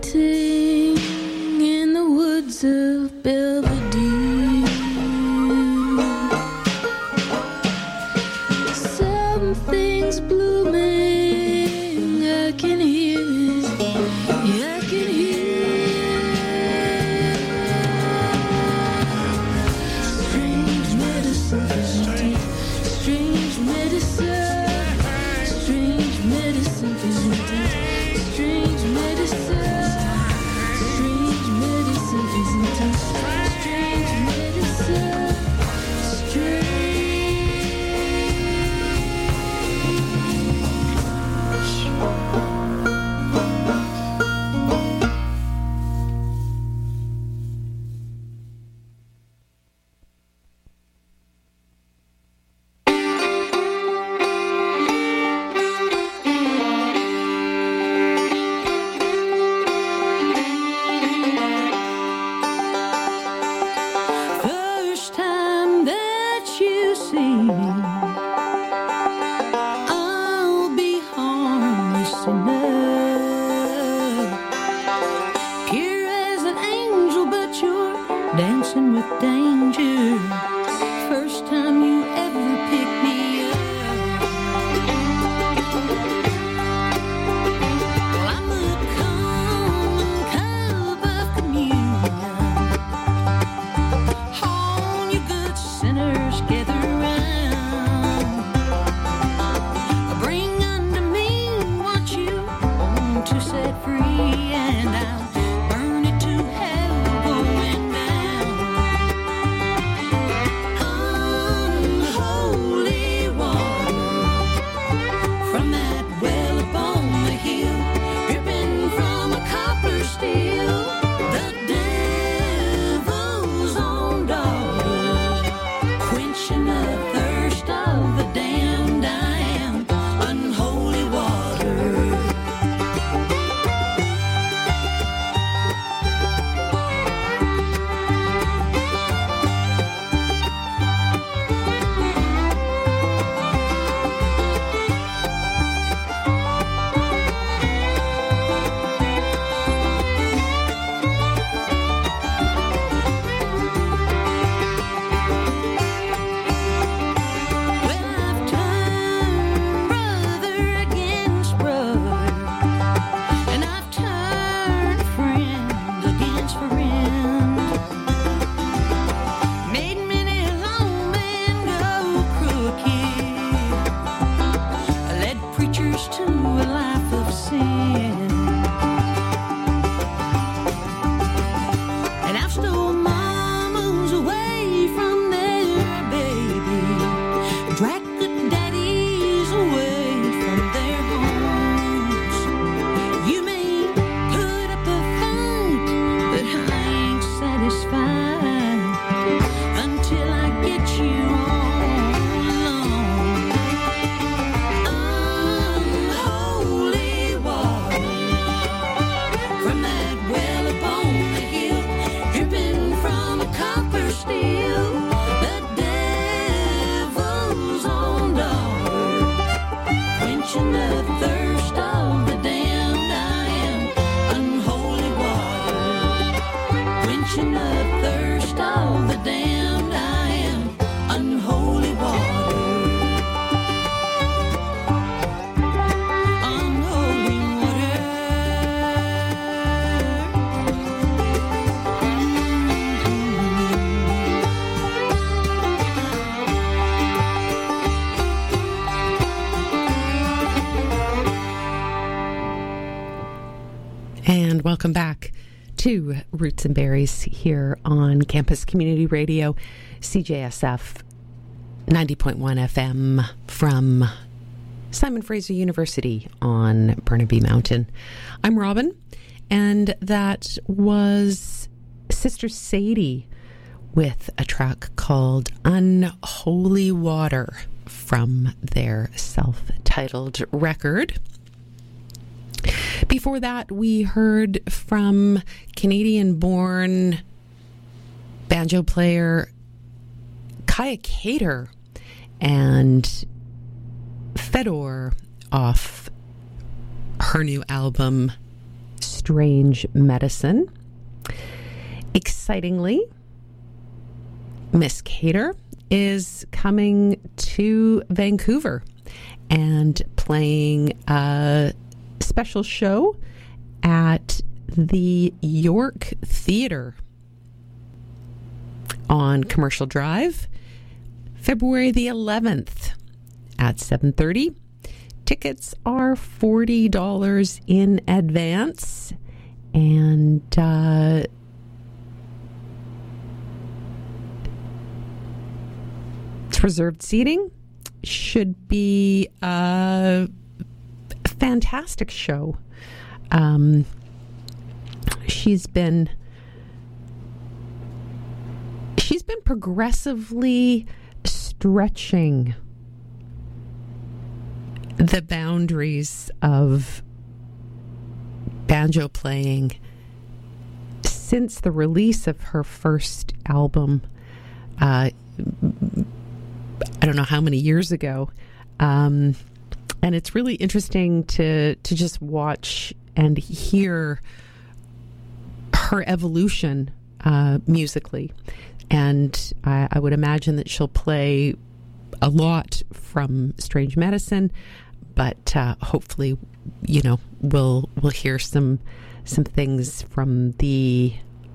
waiting in the woods of Belvedere. Something's blooming, I can hear it, yeah, I can hear it. Strange medicine, strange medicine, strange medicine, strange medicine, strange medicine, strange medicine, strange. First time that you see me, I'll be harmless enough. Pure as an angel, but you're dancing with danger. First time you ever picked me up. Well, I'm a common cup of communion. All you good sinners gather round. Bring unto me what you want to set free, and I'll burn it to hell going down. Unholy water from that well upon the hill, dripping from a copper steel. The devil's own daughter, quenching the thirst of the damned. I am unholy water. Well, I've turned brother against brother, and I've turned friend against friend. Made many long men go crooked, led preachers to a life of sin. And I've stole mamas away from their baby, dragged good daddies away from their homes. You may put up a fight, but I ain't satisfied until I get you all alone. Unholy water from that well upon the hill, dripping from a copper steel. The devil's own daughter, quenching the thirst of the damned. I am unholy water, quenching the thirst of the damned. I am unholy water, unholy water. And welcome back to Roots and Berries here on Campus Community Radio, CJSF 90.1 FM from Simon Fraser University on Burnaby Mountain. I'm Robin, and that was Sister Sadie with a track called Unholy Water from their self-titled record. Before that, we heard from Canadian-born banjo player Kaya Cater and Fedor off her new album Strange Medicine. Excitingly, Miss Cater is coming to Vancouver and playing a special show at the York Theatre on Commercial Drive, February the 11th at 7:30. Tickets are $40 in advance, and it's reserved seating. Should be a fantastic show. She's been progressively stretching the boundaries of banjo playing since the release of her first album. I don't know how many years ago. And it's really interesting to just watch and hear her evolution musically. And I would imagine that she'll play a lot from Strange Medicine, but hopefully, we'll hear some things from the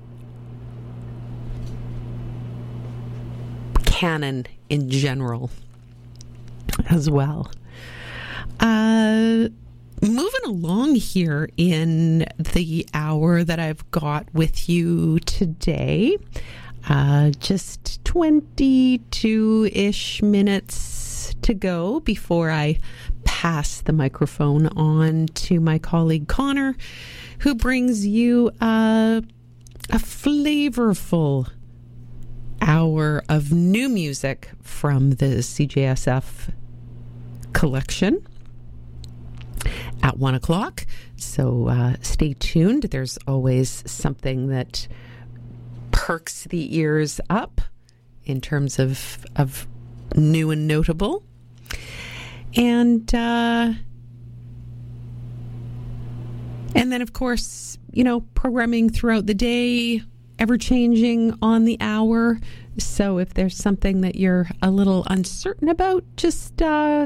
canon in general as well. Moving along here in the hour that I've got with you today, just 22-ish minutes to go before I pass the microphone on to my colleague Connor, who brings you a flavorful hour of new music from the CJSF collection at 1 o'clock. So stay tuned. There's always something that perks the ears up in terms of new and notable. And then, of course, programming throughout the day, ever changing on the hour. So if there's something that you're a little uncertain about, just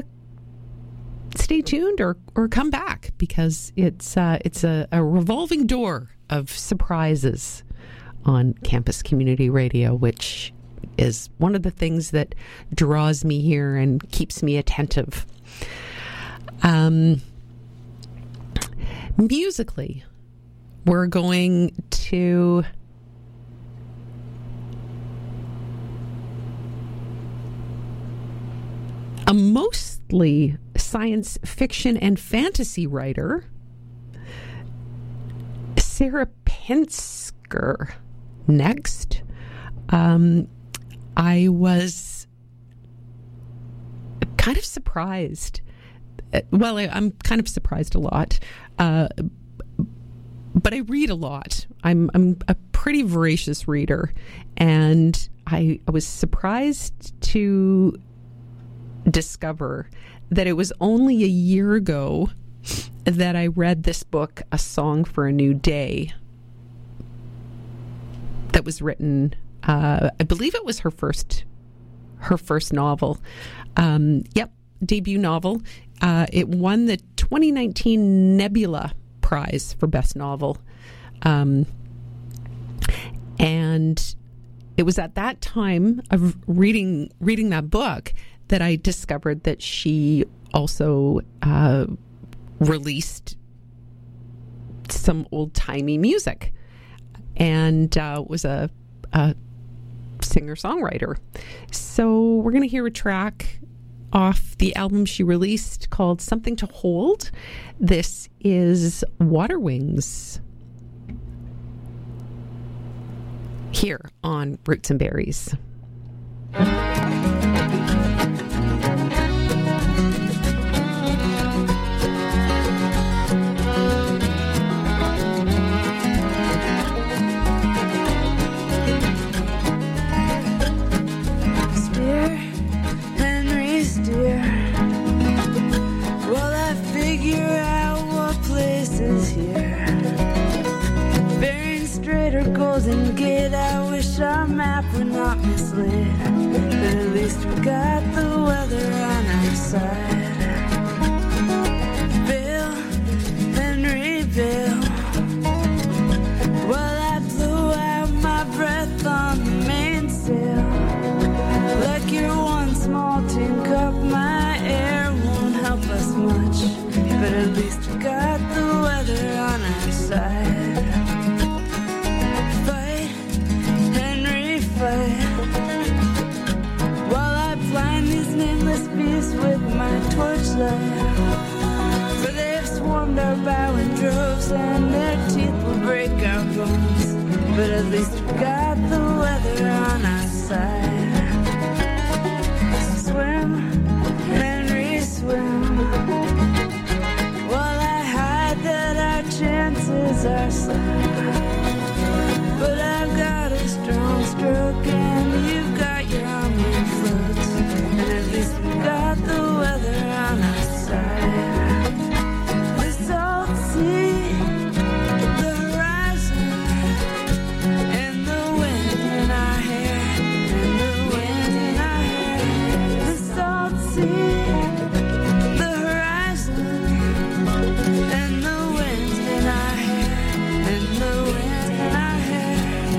stay tuned or come back, because it's a revolving door of surprises on Campus Community Radio, which is one of the things that draws me here and keeps me attentive. Musically, we're going to a mostly science fiction and fantasy writer, Sarah Pinsker. Next, I was kind of surprised. Well, I'm kind of surprised a lot, but I read a lot. I'm a pretty voracious reader, and I was surprised to discover that it was only a year ago that I read this book, A Song for a New Day, that was written, I believe it was her first novel. Debut novel. It won the 2019 Nebula Prize for Best Novel. And it was at that time of reading that book that I discovered that she also released some old-timey music and was a singer-songwriter. So we're going to hear a track off the album she released called Something to Hold. This is Water Wings here on Roots and Berries. Well, I figure out what place is here. closing gate. I wish our map were not misled, but at least we got the weather on our side. Bill, Henry Bill, while I blew out my breath on the mainsail. Like your one small tin cup, my air won't help us much, but at least we got the weather on our side. Fight, Henry, fight, while I blind these nameless beasts with my torchlight. For they've swarmed our bow in droves, and their teeth will break our bones, but at least we got the weather on our side. Swim, Henry, swim, while I hide that our chances are slim. But I've got a strong stroke and you've got your arm in floats, and at least we got the weather on our side. The salt sea, the horizon, and the wind in our hair, and the wind in our hair. The salt sea, the horizon, and the wind in our hair, and the wind in our hair.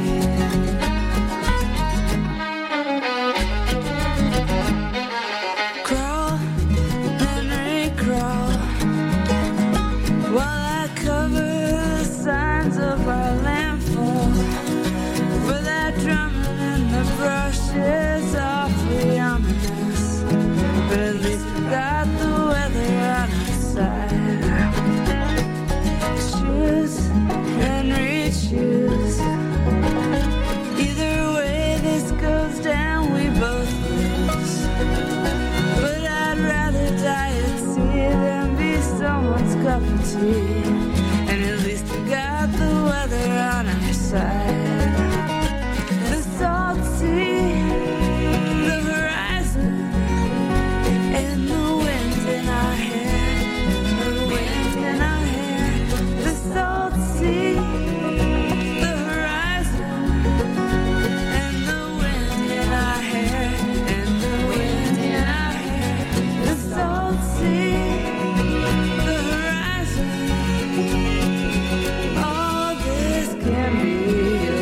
Crawl, Henry, crawl, while I cover the signs of our landfall. For that drumming in the brush is awfully ominous, but at least we got the weather on our side. Choose, Henry, choose. Either way this goes down, we both lose. But I'd rather die at sea than be someone's cup of tea, and at least we got the weather on our side. The salt sea, the horizon, and the wind in our hair, the wind in our hair. The salt sea, the horizon, and the wind in our hair, and the wind in our hair. The salt sea, the horizon. All this can be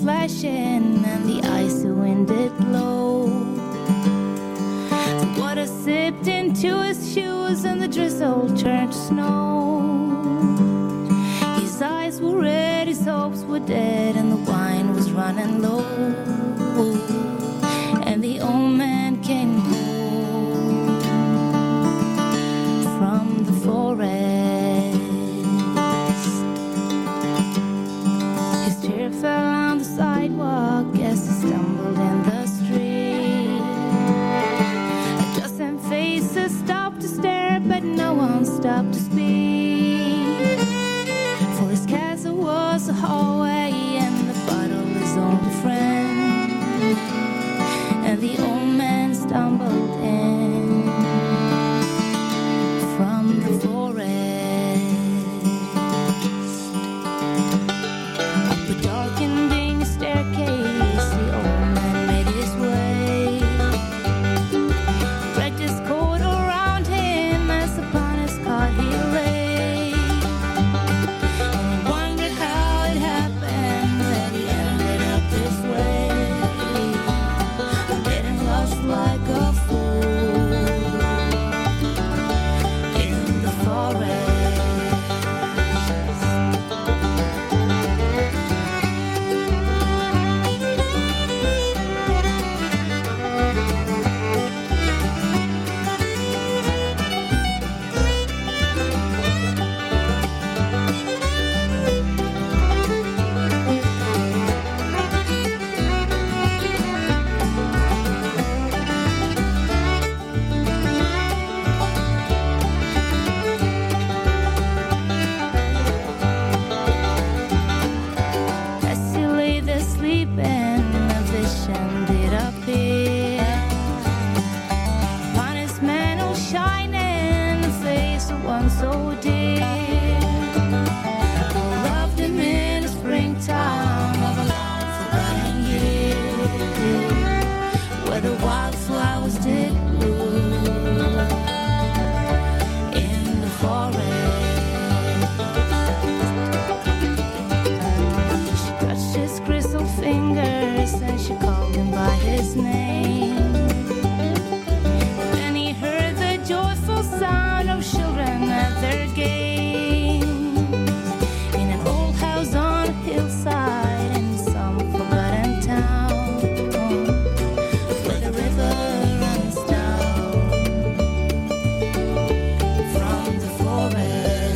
flashing and the icy wind did blow. The water sipped into his shoes and the drizzle turned to snow. His eyes were red, his hopes were dead, and the wine was running low. And the old man came home from the forest. His chair fell on the sidewalk as he stumbled in the street. A dozen faces stopped to stare, but no one stopped to speak. For his castle was a hallway, and the bottle his only friend. And the old man stumbled in from the forest. Up a dark and dingy staircase, the old man made his way. Dragged his coat around him as upon his cot he lay. And he wondered how it happened that he ended up this way. Getting lost like a fool in the forest. As he lay there sleeping, a vision did appear. Upon his mantle shining, the face of one so dear, who loved him in the springtime of a long forgotten year, where the wildflowers did bloom in the forest. She touched his grizzled fingers and she called him by his name. Then he heard the joyful sound of children at their games in an old house on a hillside in some forgotten town where the river runs down from the forest.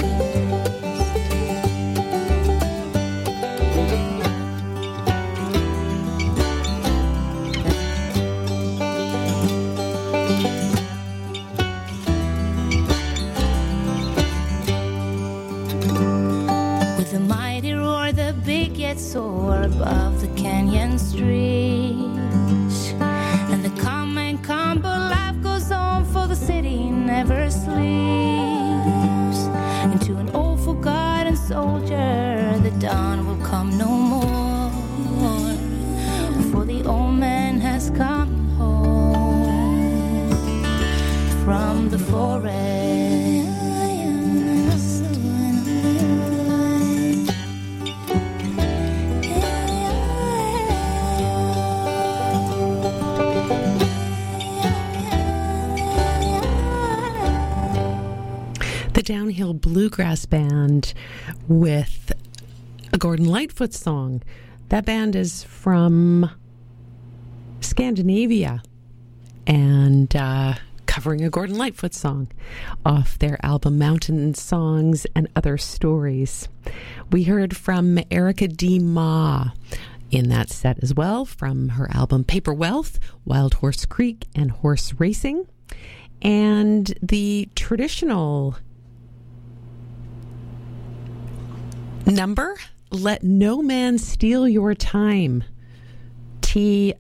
With a mighty roar, the big yet soar above the canyon streets. And the calm and combo life goes on, for the city never sleeps. Into an old forgotten soldier, the dawn will come no more. For the old man has come home from the forest. The Downhill Bluegrass Band with a Gordon Lightfoot song. That band is from Scandinavia and covering a Gordon Lightfoot song off their album Mountain Songs and Other Stories. We heard from Erica D. Ma in that set as well, from her album Paper Wealth, Wild Horse Creek, and Horse Racing. And the traditional number, Let No Man Steal Your Time, THYME,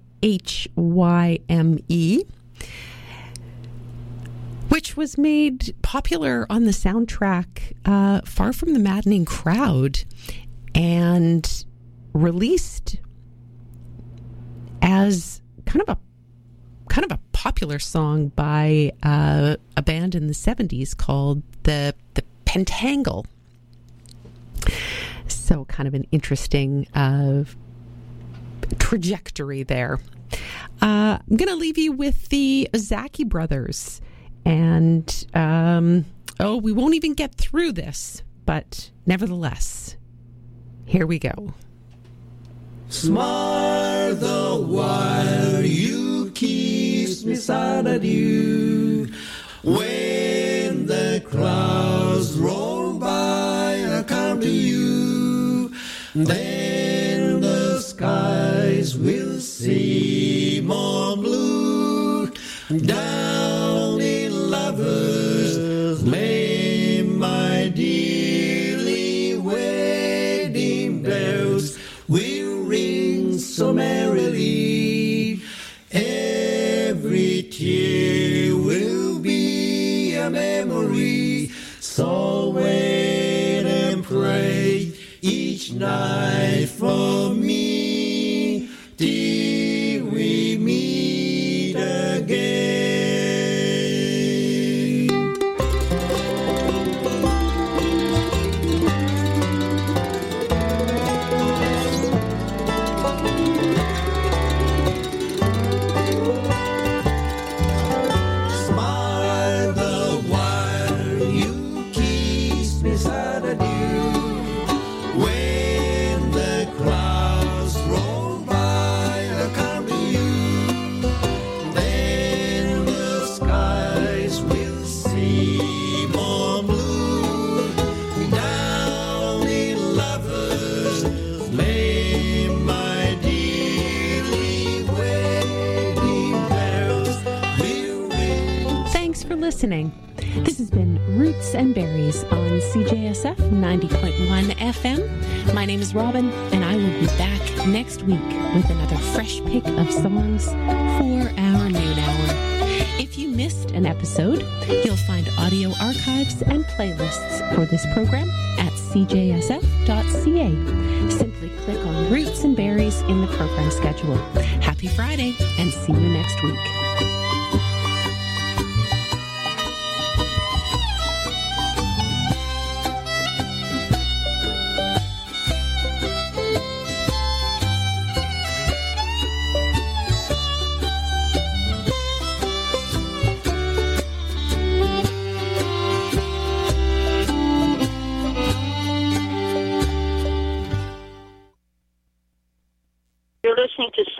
which was made popular on the soundtrack Far From the Maddening Crowd and released as kind of a popular song by a band in the 70s called the Pentangle. So kind of an interesting trajectory there. I'm going to leave you with the Ozaki Brothers. And, we won't even get through this, but nevertheless, here we go. Smile the while you kiss me side of you. When the clouds roll by, I come to you. Then the skies will seem more blue. Down in Lover's Lane, my dearly, wedding bells will ring so merrily. Every tear will be a memory. So wait and pray each night for me till we meet again. Smile the while you kiss me side of you. When the clouds roll by, I come to you. Then the skies will seem more blue. Down in Lover's Lane, my dearly, wedding bells will ring. Thanks for listening. This has been Roots and Berries on CJSF 90.1 FM. My name is Robin, and I will be back next week with another fresh pick of songs for our noon hour. If you missed an episode, you'll find audio archives and playlists for this program at cjsf.ca. Simply click on Roots and Berries in the program schedule. Happy Friday, and see you next week.